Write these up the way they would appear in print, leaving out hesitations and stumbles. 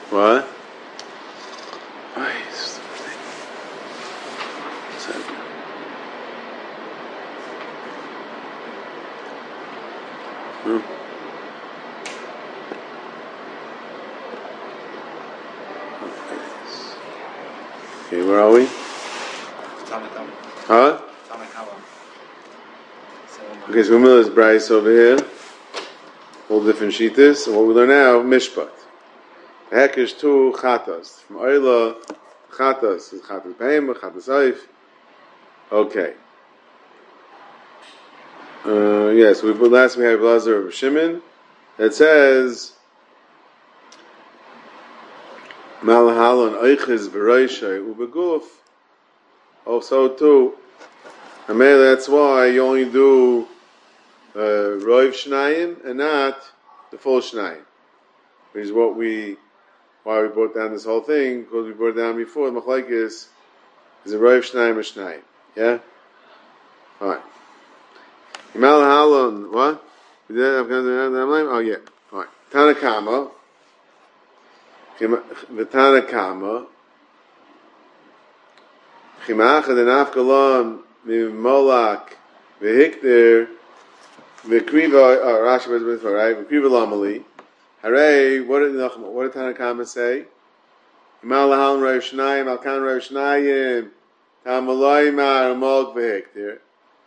What? Okay, where are we? Huh? Okay, so Umilas Bryce over here. All different sheetas. And what we learn now, Mishpat. Hekesh two chatas. From Oyla, chatas is chatas Behema, chatas Oif. Okay. Yes, last we had Blazer of Shimon. It says Malahalon Eiches Bereishay Ubeguf. Also too. That's why you only do Roiv Shnayim and not the full Shnayim. Which is why we brought down this whole thing, because we brought it down before. The Machlaikis is a Roiv Shnayim or Shnayim. Yeah? Alright. Himal Halon, what? Oh, yeah. Alright. Tanakama. The Tanakama. Chimach and Afkalon, Mimolak, Vihikter, Vikriva, Rashi was with her, right? Vikriva Lamali. Hooray, what did Tanakama say? Himal Halon Rav Shnayim, Alkan Rav Shnayim, Tamaloi Mar, Molk Vihikter.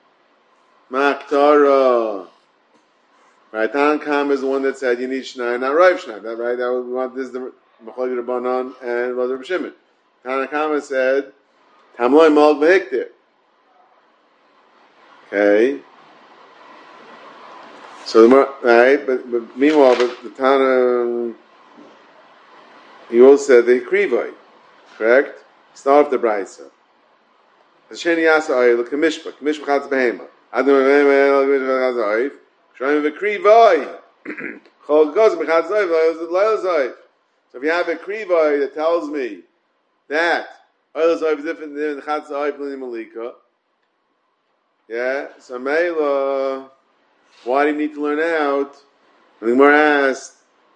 Maktara. Right, Tanakama is the one that said you need Shnayim, not Rav Shnayim. That right? That we want this is the Machlokes Rabbanan and Rabbi Shimon. Tanakama said Tamloi Molk Vihikter. Okay. So right, but meanwhile, the Tana he also said the Hikrivai, correct? Start off the Brayso. The Sheni Yasa Ayel Kamishpa Chatz Behema. Adam Behema Kamishpa Chatz Ayel. Shraim Hikrivai. Chol Goz Chatz Ayel Leil Zayif. So if you have a Hikrivai that tells me that Leil Zayif is different than Chatz Ayel Lini Malika, yeah. So Meila, why do you need to learn out? The Gemara asked.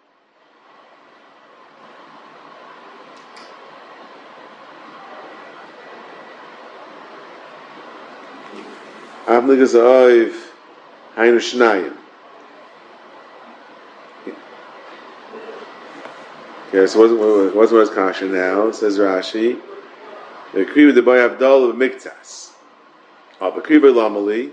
Avnigas Oiv Hainu Shnayim. Okay, so what's kasha now? Says Rashi. The Kriva the Boy Abdul of Miktas. The Kriva Lamali.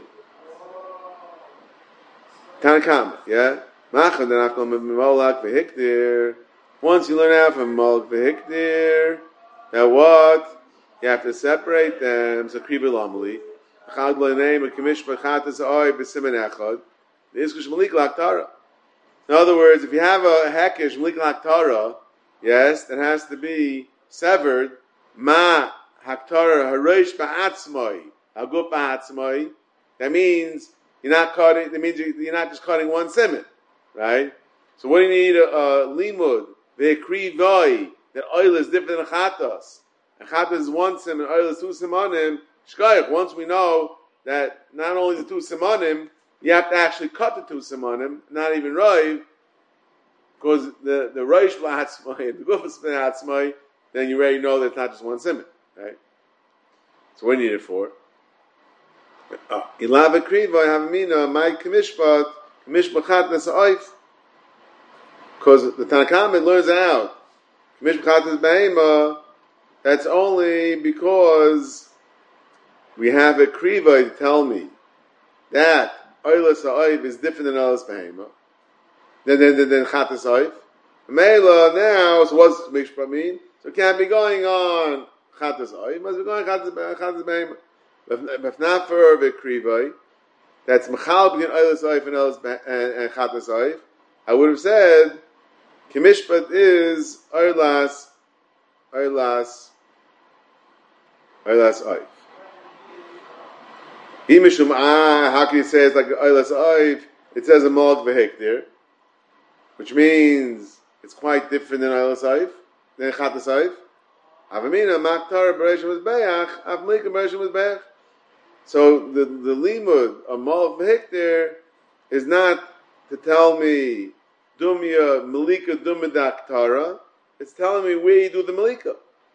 Tanakam, yeah? Machan then after Molak Vehiktir. Once you learn out from Molak Vehiktir, now what? You have to separate them. So Kriva Lamali. Chad L'nei Mekimish B'chatas Oy B'simen Echad. The Iskush Malik L'Aktara. In other words, if you have a Hekesh Malik L'Aktara, yes, that has to be severed. Ma Haktara Harosh Ba'atzmai. Aguf Ba'atzmai. That means you're not cutting. That means you're not just cutting one siman, right? So what do you need? Limud ve'krivai. That oil is different than chatas. And chatas is one siman. Oil is two simanim. Shkayach. Once we know that not only the two simanim, you have to actually cut the two simanim, not even roiv, because the roish ba'atzmai and the gufas ba'atzmai, then you already know that it's not just one siman, right? So what do you need it for? Ilava kriva havamina my kamishpat chatnas oif, because the Tanakama learns out kamishpat chatnas behema. That's only because we have a kriva to tell me that oilas oif is different than oilas behema than chatnas oif. Meila now, so what's kamishpat mean? So it can't be going on chatnas oif. It must be going chatnas behema. If not for Vikrivai, that's Mechal between Eilas Oif and Chatas Oif, I would have said Kimishpat is Eilas Oif. Imishum how can you say it's like Eilas Oif? It says a Molk Vehiktir, which means it's quite different than Eilas Oif, than Chatas Oif. Avamina Maktar Bereshim Mizbeach, Avmika Bereshim Mizbeach. So the limud of Molk Vehiktir is not to tell me Dumya Malika Dumadak Tara. it's telling me where you do the malika.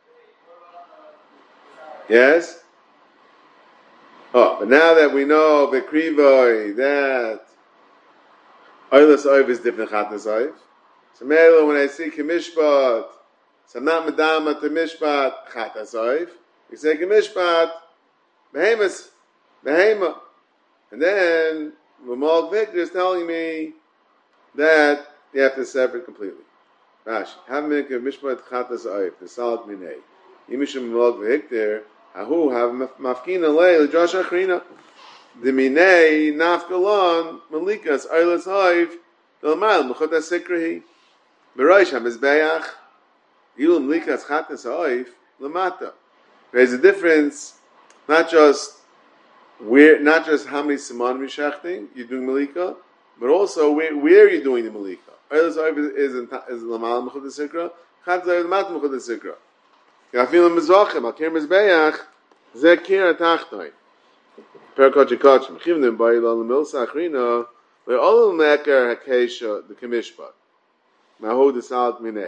Yes? Oh, but now that we know Bekrivoi, that Oilas Oiv is different Chatnas Oiv. So Mela, when I see Kemishpat, so I'm not Madama to Mishpat Chatnas Oiv. We say Kemishpat, Behemoth, Behema. And then Lamal Victor is telling me that you have to separate completely. Rashi, have me Kemishpat Chatnas Oiv, the Salat Minei. Yimishim Lamal Victor, Ahu, have Mafkina Lei, Josh Achrina. The minei nafkalon malikas oilas hoiv delmal mechot hasikrihi beroish hamizbeach ilu malikas chatas hoiv lamata. There's a difference, not just how many siman mishachting you're doing malika, but also where are you doing the malika. Oilas hoiv is lamal mechot hasikra, chatas hoiv lamata mechot hasikra. Kafil mizvachem akir mizbeach zekir atachtoi. Perkochikochim, Chivnim by Lalamil Sachrina, where all of Meker Hakesha, the Kamishpat. Maho the Salt Minei.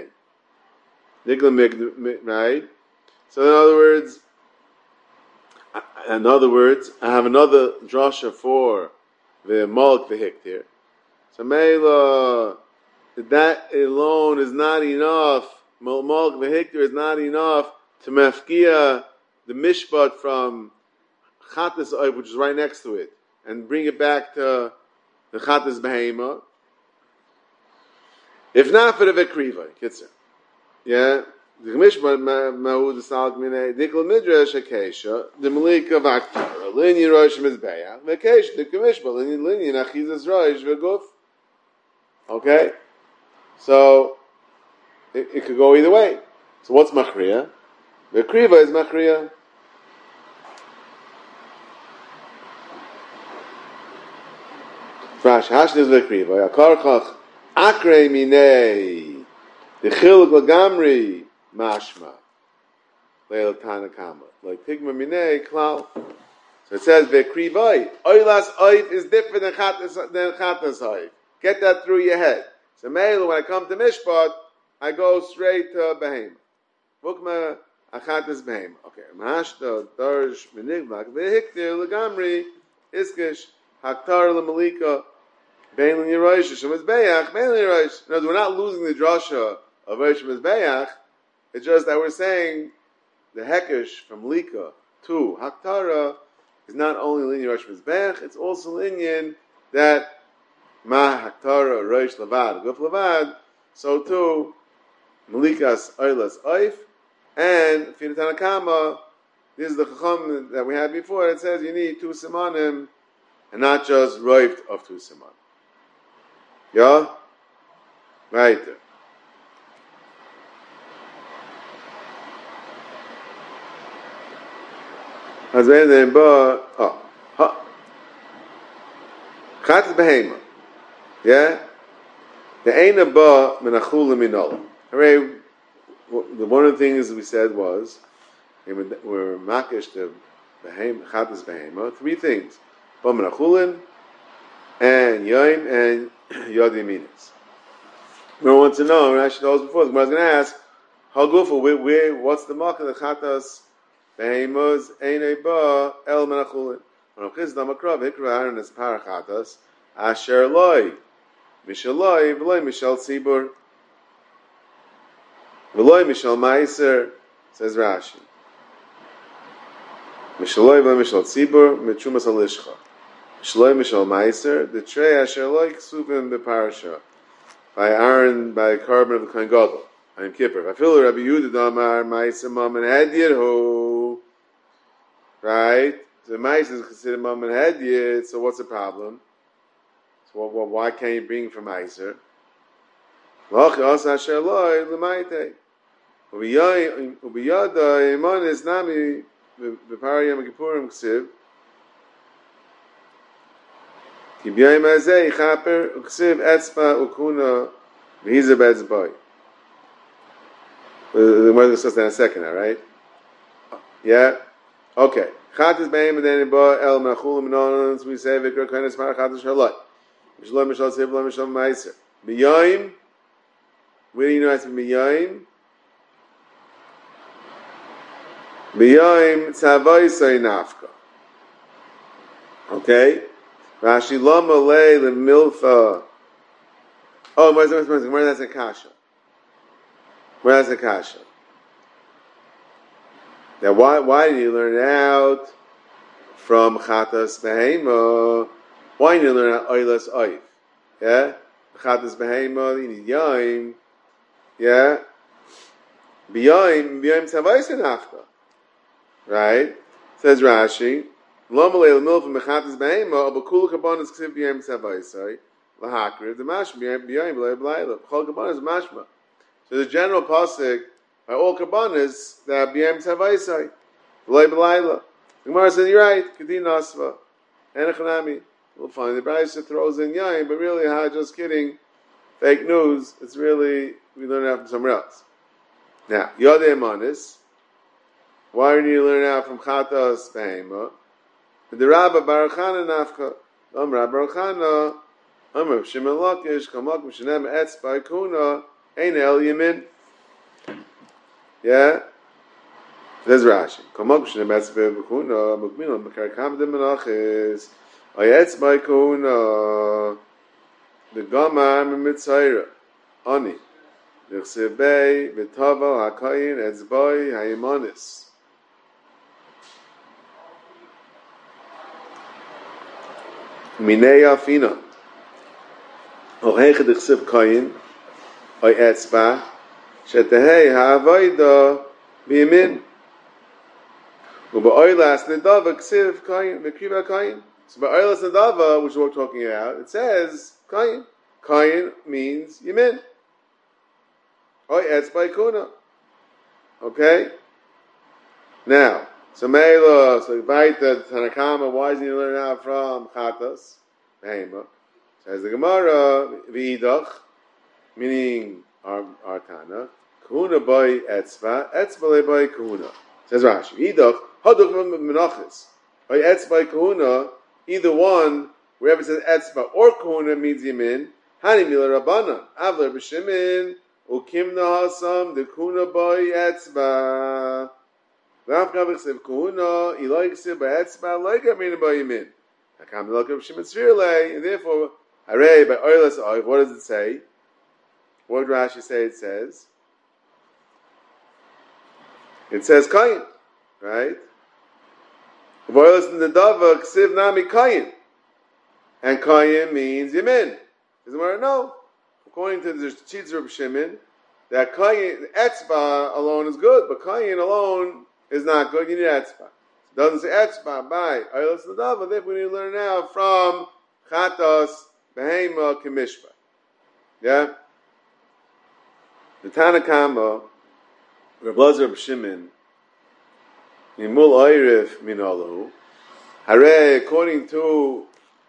Right? So in other words, I have another drasha for the Malk the Hiktir. So Mela, that alone is not enough. Malk the Hiktir is not enough to mafkia the Mishpat from Chattas Oiv, which is right next to it, and bring it back to the Chattas Behema. If not for the Vekriva, Kitzer. Yeah? The Gemishma Mahu the Salak Minei, Dikl Midrash Akesha, the Malika Vaktara, Linyan Rosh Mizbeach, Vakesha, the Gemishma, Linyan Achizas Rosh Veguf. Okay? So, it could go either way. So what's Machriya? Vekriva is Machriya. Rashi Hashniz Vekriva Yakarchach Akre Minei the Chiluk Lagamri Mashma Leil Tanakama like Pigma Minei Klal. So it says Vekrivai Oilas Oif is different than Chattas Oif. Get that through your head. So Mela, when I come to Mishpat, I go straight to Behema. Vukma Achattas Behema. Okay. Mahashta Darsh Miniglak Vehiktir Lagamri Iskish Haktar Lamalika Bein L'Yerosh Shem Mizbeach Bein L'Yerosh. No, we're not losing the drasha of Rosh Mizbeach. It's just that we're saying the Hekesh from Lika to Haktara is not only Linyan Rosh Mizbeach, it's also Linyan that Ma Haktara Rosh Lavad Guf Lavad. So too Malikas Oilas Oif and Finatanakama. This is the Chacham that we had before. It says you need two simanim and not just roived of two siman. Yeah? Right there. Hazbein ba Chattas Behema. Yeah? The Eina ba menachul minola. Hooray! One of the things we said was we're makish to Chattas Behema. Three things: ba menachulin and yoin and yod yaminis. We want to know. And I should know this before. I was going to ask how gufa where what's the mark of the Chattas Behemos Einei ba el menachulin. When Chiz Damakrav Hikra Aaron is parachatas asher loy mishaloi v'loy mishal tzibur v'loy mishal meiser, says Rashi. Mishaloi v'loy mishal tzibur mitchumas alishcha mishaloi mishal meiser the trei asher loy ksuvim beparasha by Aaron by carbon of the Kohen Gadol Yom Kippur. I feel Rabbi Yehuda Damar meiser mom and hedyet ho, right? So the mice is considered mom and hedyet. So what's the problem? So why can't you bring from Meiser? Loch also asher loy l'maitei. Ubiyada iman is nami b'pari Yom Kippurim ksiv. Ki b'yayim hazeh yichaper uksiv etzba ukuna v'hiza betzboi. We're going to discuss that in a second, all right? Yeah? Okay. Chattas Behema then ba el menachul minonans we say v'ikra kohenes parachatas shalot. Mishaloi mishal tzibur mishal meiser. B'yayim. Where do you know it's b'yayim? B'yoim tzavaisai nafka. Okay? Rashi lama lei lemilfa. Oh, where that's a kasha? Where that's a kasha? Now, why did you learn it out from chatas behema? Why did you learn out oilas oif? Yeah? Chatas behema, you need yaim. Yeah? B'yoim tzavaisai nafka. Right? Says Rashi, Lama lei lemilfa mechatas behema, abakul kabanas ksiv b'yoim tzavaisai. The general pasuk by all kabbanas that b'yem tavaisai v'lei b'layla. The Gemara said you're right. Kedin asva enechanami. We'll find the Brayso throws in yain, but really, just kidding. Fake news. It's really we learn it from somewhere else. Now yodei manis. Why didn't you learn out from chatas behema? The Rabba Baruchana nafka. Rabba Baruchana. Amr Shimon Lakish Kamak Mishanem Etz Baikuna Ein El Yemin. Yeah, there's Rashi. Kamak Mishanem Etz Baikuna Mukmina Makar Kam De Menachis Ayetz Baikuna the Gama Mitzayra Ani Nechsebei V'Tava Hakayin Etzboi Hayimanis. Minei Afina. Oheiche dichsiv kayin, oy etzba, shetehei ha'avoida b'yamin. U'ba'oilas nedava ksiv kayin, v'kriva kayin. So ba'oilas nedava, which we're talking about, it says kayin. Kayin means yamin. Oy etzba ikuna. Okay? Now, so Meila, so Vaita, Tanakama, why is he learning out from Chatas? Behema. Says the Gemara, V'idach, meaning our Tana, Kahuna by Etzva, Etzva by Kahuna. Says Rashi, V'idach, Haduk Menachis, by Etzva Kahuna, either one, wherever it says Etzva or Kahuna means Yamin, Hani Mila Rabbanan, Avler B'Shimin, Ukimna Hasam, the Kahuna by Etzva. Rav Gavich Kahuna, Eloi Ksiv by Etzva, like Amina by Yamin. Hakam Elokam Shimon Tzvirle, and therefore, Hooray, by Oilas Oiv, what does it say? What did Rashi say it says? It says Kayin, right? Oilas in the Dava, Ksiv Nami Kayin. And Kayin means Yamin. Doesn't matter, no. According to the Tzitz of Shimon, that Kayin, Etzba alone is good, but Kayin alone is not good, you need Etzba. It doesn't say Etzba by Oilas in the Dava, therefore we need to learn now from Chatos, Behema Kemishpa. Yeah? The Tanakama, Reb Lazar B'Shimon, Nimul Oirif Minalu, Hare, according to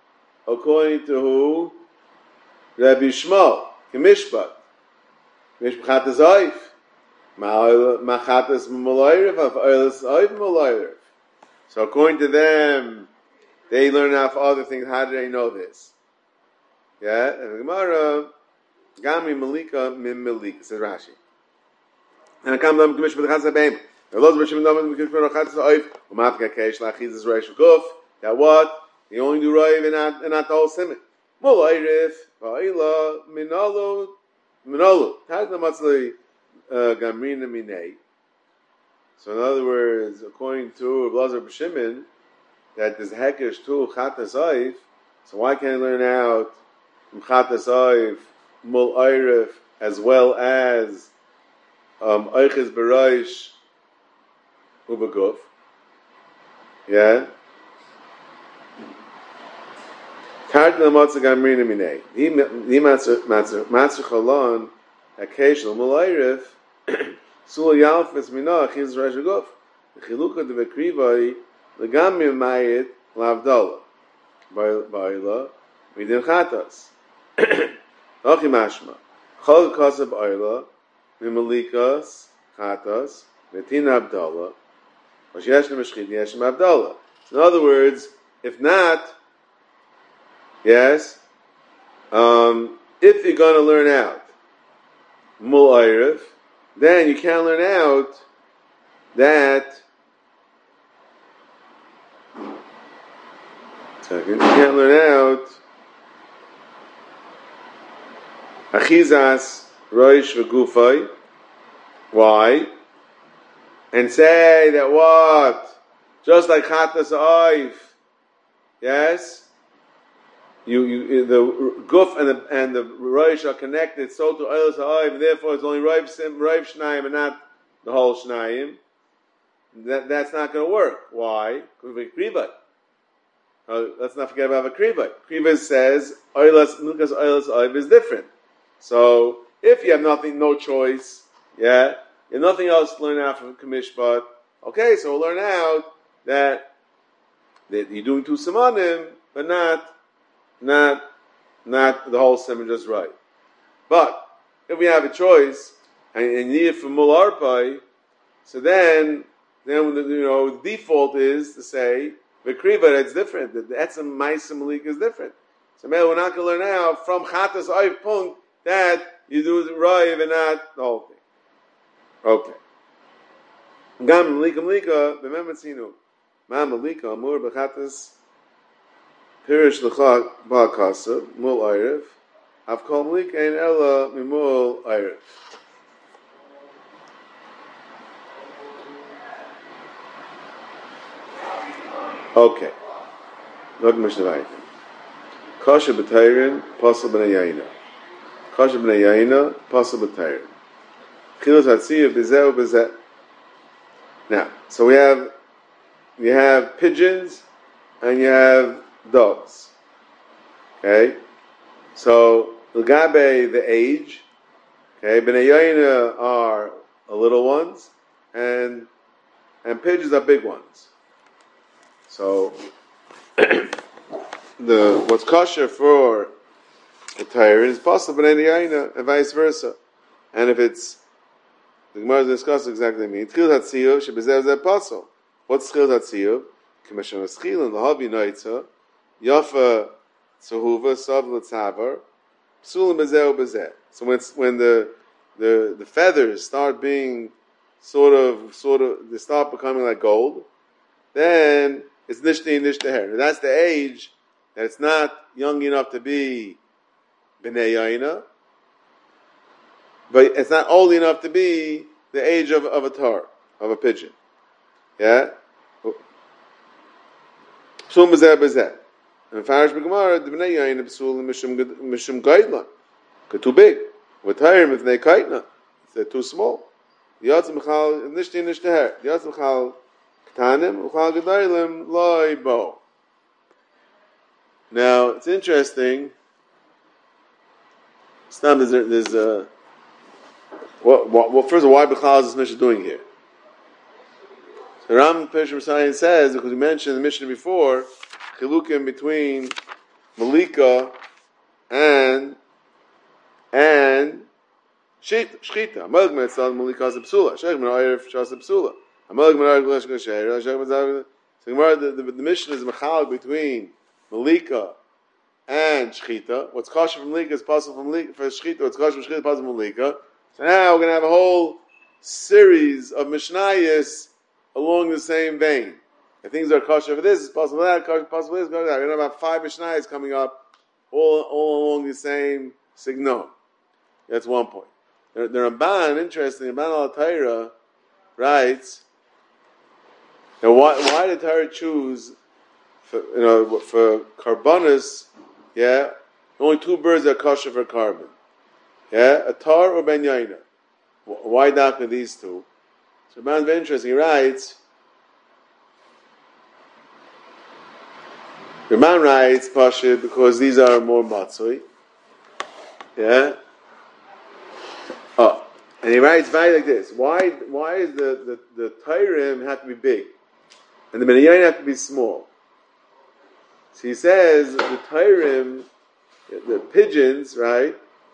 who? Rabbi Shmuel, Kemishpat. Mishpat is Oif. Machatas Mul Oirif, Oilas Oif Mul Oirif. So according to them, they learn off other things. How do they know this? Yeah, and the Gemara, Gami Malika Mim Malika, says Rashi. And I come to the Commission with the Chatzah Beim. The Lord B'Shim Nomen the Commission with the Chatzah Oif, U'Mafka Keish Lachiz is Reish Guf. That what? They only do Roiv and not the whole Simen. Mul Oirif, Va'ila, Minolu. Tag Namatzli Gamrina Minei. So in other words, according to Reb Lazar B'Shimon, that there's Hekesh to Chatas Oif, so why can't I learn out from Chatas Oif, Mul Oirif, as well as Oiches Bereish Ubaguf? Yeah? Kartan Amatzah Gamrina Minei. Ni Matzah Chalon, Hekesh Mul Oirif, Sul Yalfis Minach is Rajaguf. The Chiluka de Vekrivai, the Gamim Mayit, Lavdala. Baila, Midin Chatas. Achi Mashma. Chol Kasab Baila, Mimalikas, Chatas, Metin Abdallah, Vashyesh Nemeshchid, Yeshem Abdallah. In other words, if not, yes, if you're going to learn out Mul Oirif, then you can't learn out that Second, you can't learn out Achizas Roish V'Gufay. Why? And say that what? Just like Chatas Oif, yes? You the Guf and the Roish are connected so to Oilas Oif, and therefore it's only Roiv Shnayim and not the whole Shnayim. That's not going to work. Why? Because we Kriva. Let's not forget about the Kriva. Kriva says Oilas Nukas Oilas Oif is different. So if you have no choice, yeah, you have nothing else to learn out from Kamishpat. Okay, so we'll learn out that you're doing two Simanim, but not the whole Simon just right. But if we have a choice and you need it for Mul Arpai, so then the default is to say the Kriva that's different. The Etzem Ma'asim Malik is different. So we're not going to learn out from Chatas Oif Punk that you do the Raiv and not the whole thing. Okay. Gam Malika Malika, remember Tzinu. Ma Malika, Amur Bechatas, Pirish L'chak Ba'akasa, Mul Eiref, Avkol Malika Ein Ella Mimul Eiref. Okay. Look Mishnah Vayim. Kasha B'Tayrin, Pasal B'nei Yaina. Kasha B'nei Yaina, Pasal B'Tayrin. Chilos Hatziyav B'zeh B'zeh. Now, so you have pigeons and you have dogs. Okay? So, L'gabe, the age. Okay? B'nei Yaina are the little ones and pigeons are big ones. So, what's kosher for a tyrant is possible b'nei yaina and vice versa. And if it's the Gemara discusses exactly what it means. Tchil hatziyuv shebezev zeh pasol. What's tchil hatziyuv? K'meshon eschil and lahavi noitza yafa tzuhuva sav l'tzavar psulim bezeh bezeh. So when the feathers start being sort of they start becoming like gold, then it's nishti nishtaher. That's the age that it's not young enough to be b'nei yaina, but it's not old enough to be the age of a tar, of a pigeon. Yeah? P'sul b'zeh b'zeh. And Farish b'Gemara, the b'nei yaina p'sul mishum gaidlan. They're too big. With tarim if they kaitna. If they're too small. Yatz m'chal nishti nishtaher. Yatz m'chal k'tanim, m'chal gedailim loy bo. Now, it's interesting. Well, first of all, why B'chal is this Mishnah doing here? So Ram Peshach Messiah says, because we mentioned in the Mishnah before, chilukim between Malika and Shchita. Amalek Metzal Malika Zepsula. Shech Min Ha'erev Shas Zepsula. Amalek Min Ha'erev Shas Zepsula. So the Mishnah is Mechal between Malika and Shchita. What's kosher from Malika is possible from Malika. For Shchita, what's kosher from Shchita is possible from Malika. So now we're going to have a whole series of Mishnayos along the same vein. If things are kosher for this, it's possible for that, possible for this, we're going to have about 5 Mishnayos coming up all along the same signon. That's one point. The Ramban, interesting, Ramban al-Taira writes, now why did Torah choose for karbonis, yeah, only 2 birds are kosher for carbon. Yeah, a tar or ben yaina. Why not with these 2? So Ramban's very interesting. He writes, Ramban writes, Pasha, because these are more matzoi. Yeah? Oh. And he writes like this. Why is the Tairim have to be big? And the ben yaina have to be small? So he says the Tairim, the pigeons, right?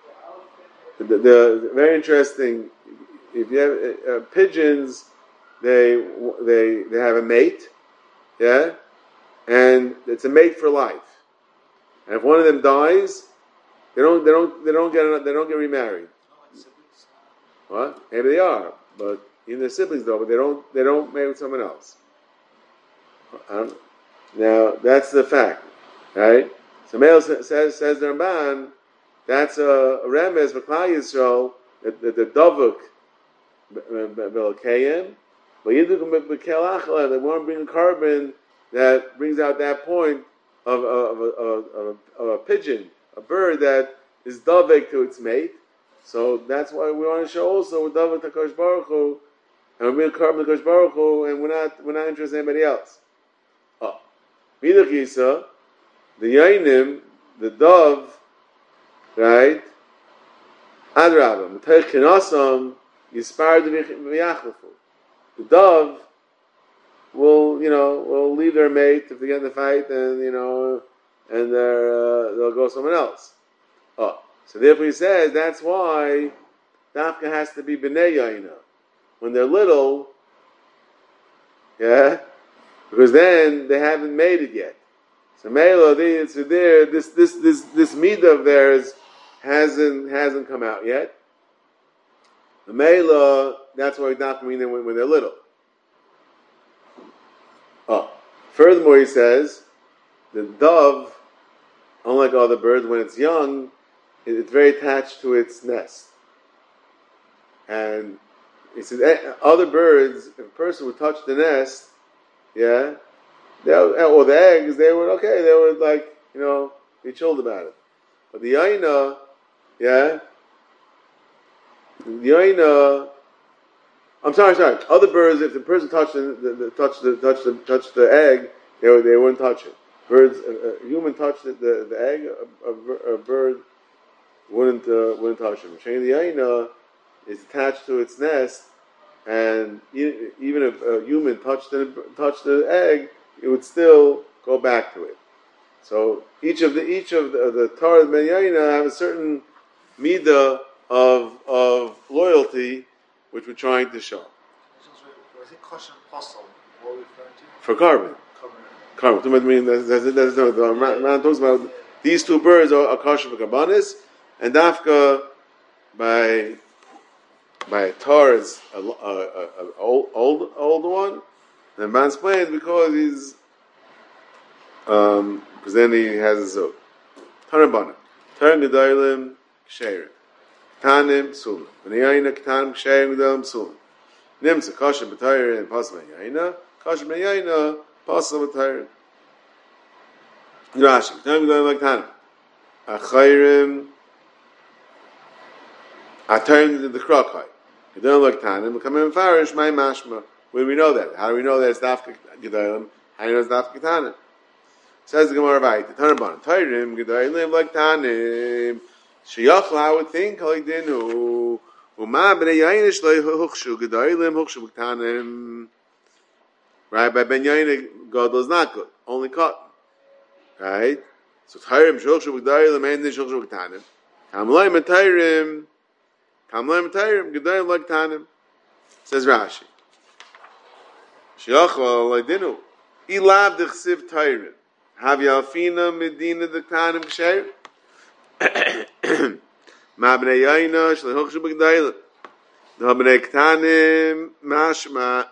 The very interesting. If you have pigeons, they have a mate, yeah, and it's a mate for life. And if one of them dies, they don't get remarried. What? Maybe they are, but even their siblings though, but they don't marry with someone else. Now that's the fact. Right? So Meil says the Ramban, that's a remez for Klal Yisrael that the Dovuk Belkayim, but Yidukum Bekel Achla, they want to bring a carbon that brings out that point of a pigeon, a bird that is Dovek to its mate. So that's why we want to show also with Dovek Takash Baruch Hu, and we bring a carbon Takash Baruch Hu, and we're not interested in anybody else. Oh, Midach Yisa, the Yainim, the dove, right? Adrabah, M'tayich Kinasam, Yispar V'yachlefu. The dove will leave their mate if they get in the fight, and they'll go somewhere else. Oh, so therefore he says that's why Dafka has to be B'nei Yaina when they're little, yeah, because then they haven't made it yet. So Mela, this midah of theirs hasn't come out yet. The Mela, that's why Dafka mean them when they're little. Oh, furthermore, he says the dove, unlike other birds, when it's young, it's very attached to its nest. And he says other birds, if a person would touch the nest, yeah, or the eggs, they would be chilled about it. But the yaina, yeah, I'm sorry. Other birds, if the person touched the egg, they wouldn't touch it. Birds, a human touched the egg, a bird wouldn't touch it. The yaina is attached to its nest, and even if a human touched the egg, it would still go back to it. So each of the Torah Ben Yaina have a certain midah of loyalty, which we're trying to show. Was it kosher possible? What are we referring to? For carbon. Carbon. I mean, the man talks about these two birds are kosher for karbanis, and Dafka by Tar is an old one. And man explains because then he has a zog. Tarabana. Taran Gedalim Ksherim. Ktanim Psulim. V'niyayna Ktanim Ksherim Gedalim Psulim. Nimsa Kasha B'tayr and Pasal B'yayna. Kasha B'yayna Pasal B'tayr. Rashi. Ktanim Gedalim Ktanim. Achayrim. Atayrim the Krokai. Gedalim Ktanim. Kamim Farish May Mashma. Where do we know that? How do we know that it's Dafka Gedalim? How do you know it's Dafka Ktanim? Says the Gemara Vayit, the Tanarban, Tayrim, Gedalim, like Tanim, Sheyachla, I would think, like Dinu, Uma, B'nei Yainish, like Hukshu, Gedalim, Hukshu, Tanim. Right, by Ben Yainish, Gadol is not good, only cotton. Right? So Tayrim, Hukshu, Gedalim, Yainish, Hukshu, Tanim. Tamlaim, Tayrim, Gedalim, like Tanim. Says Rashi. Sheyachla, like Dinu, Ilav, Dechsiv, Tayrim. Have Yalfina Medina the Ktanim Ksher? Ma b'nei Yaina Shlechok Shubagdayla. The b'nei Ktanim Mashma.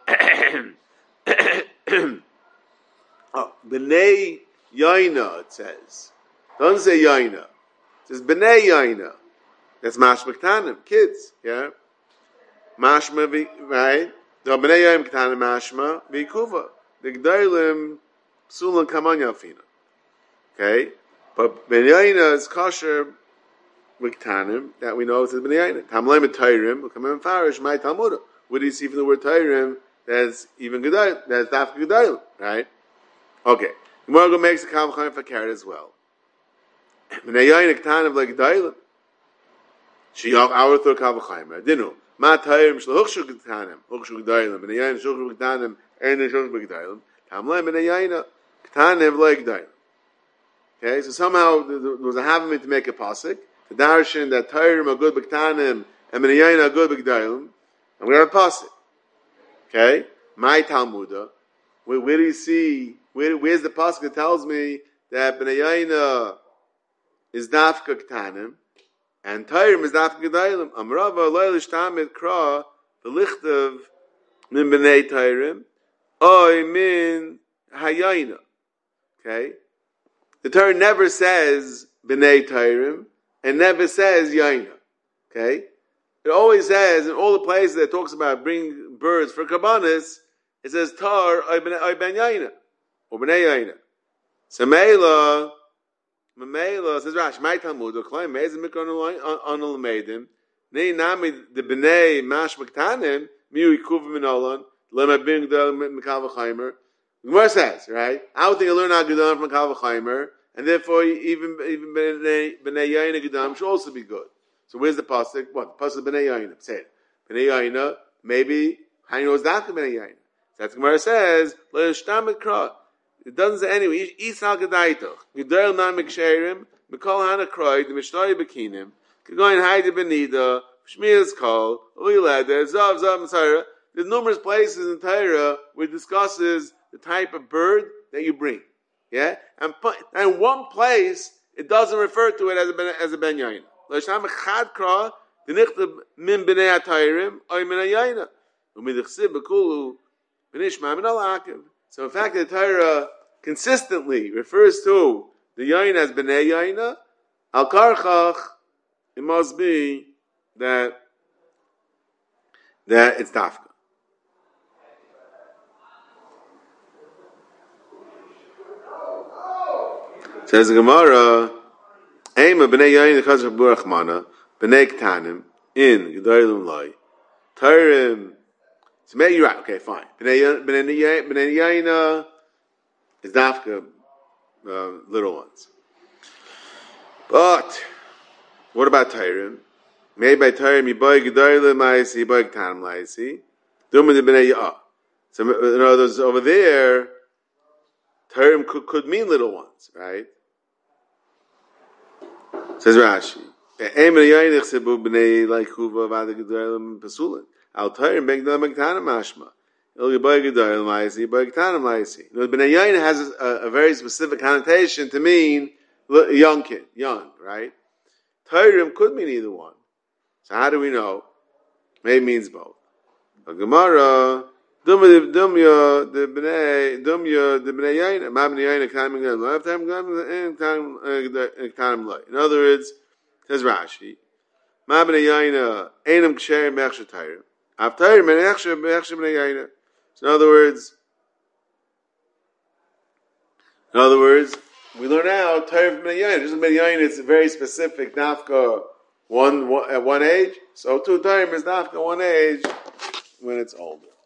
B'nei Yaina, it says. Don't say Yaina. It says b'nei Yaina. That's Mashma Ktanim, kids, yeah? Mashma, right? The b'nei Yaina Ktanim Mashma, V'ikuva. The Gdailim Psulan Kamanya Fina. Okay? But Ben Yaina is kosher with Tanim, that we know is Ben Yaina. Tamlaim and Tayrim, Kamim Farish, my Talmudah. What do you see from the word Tayrim? That's even Gedayim. That's Daf Gedayim. Right? Okay. The Morgo makes a Kavachayim for carrot as well. Ben Yaina Tanim like Gedayim. Shiyach our third Kavachayim. Dinu. Ma Tayrim Shlohukshu Getanim. Hukshu Gedayim. Ben Yaina Shlohukshu Getanim. And Shlohukshu Gedayim. Tamlaim Ben Yaina. Ktanev like Dayan. Okay, so somehow there was a havamit to make a pasuk. The darshan that Tayrim are good b'ktanim and B'nai are good b'gdalim, and we have a pasuk. Okay, my Talmudah. Where do you see? Where's the pasuk that tells me that B'nai is dafka ktanim and Tayrim is dafka gdalim? Amrava loylish tamid kra v'lichtav min B'nai Tayrim oy min hayayna. Okay, the Torah never says b'nei Tairim and never says yaina. Okay? It always says, in all the places that it talks about bringing birds for Karbanis, it says tar oy ben yaina, or b'nei yaina. So Mamela says Rashi, my Talmud, or Klaim, Mezim Mikron Onol Meidim, Nei Nami, the B'nei Mash Mektanim, Miu Yikuv Minolan, Lema Bing the Mikal V'chaimer. The Gemara says, right? I would think I learn how Gedalim from Mikal V'chaimer, and therefore even B'nei Yaina Gedalim should also be good. So where's the pasuk? What? The pasuk is B'nei Yaina. Say it. B'nei Yaina, maybe, how you know it's not B'nei Yaina? So that's the Gemara says, Lo Yishtam Ekra. It doesn't say anyway. Isal Gedaitoch. Gedalim Na Miksherim, Mikol Hana Kroy, the Mishnoi Bekinim, Kegoin Haide Benida, Shmiras Kol, Uyilad, Zav Masara. There's numerous places in Torah where it discusses the type of bird that you bring. Yeah? And one place, it doesn't refer to it as a Ben Yaina. L'sham Echad Kra, D'nichtab Min B'nei HaTayrim, Oy Min HaYaina. U'midichsib B'kulu, B'nishma Min HaLakiv. So in fact, the Torah consistently refers to the Yaina as B'nei Yaina. Al Karchach, it must be that it's Dafka. Says the Gemara, Eima b'nei yayin chazar burachmana b'nei ktanim in gedolim loy Tairim. So maybe you're right. Okay, fine. B'nei yayina is dafka little ones. But what about Tairim? Maybe by Tairim yiboy gedolim la'isi yiboy ktanim la'isi dumah b'nei yah. So in other words, over there, Tairim could mean little ones, right? Says Rashi, Al Tairim ben Gedalim Mektanim mashma. Il Yiboy Gedalim Laisi, Yiboy Ktanim Laisi. B'nei Yaina has a very specific connotation to mean young kid, young, right? Tairim could mean either one. So how do we know? Maybe it means both. A Gemara, Dumya the B'nei Yaina, Ma B'nei Yaina Ktanim Ktanim Lai. In other words, says Rashi, Ma B'nei Yaina Einam Ksherim B'echsher Tairim. Av Tairim B'echsher B'nei Yaina. So in other words, we learn now Tairim B'nei Yaina. Just B'nei Yaina, it's a very specific nafka at one age. So too Tairim is nafka one age when it's older.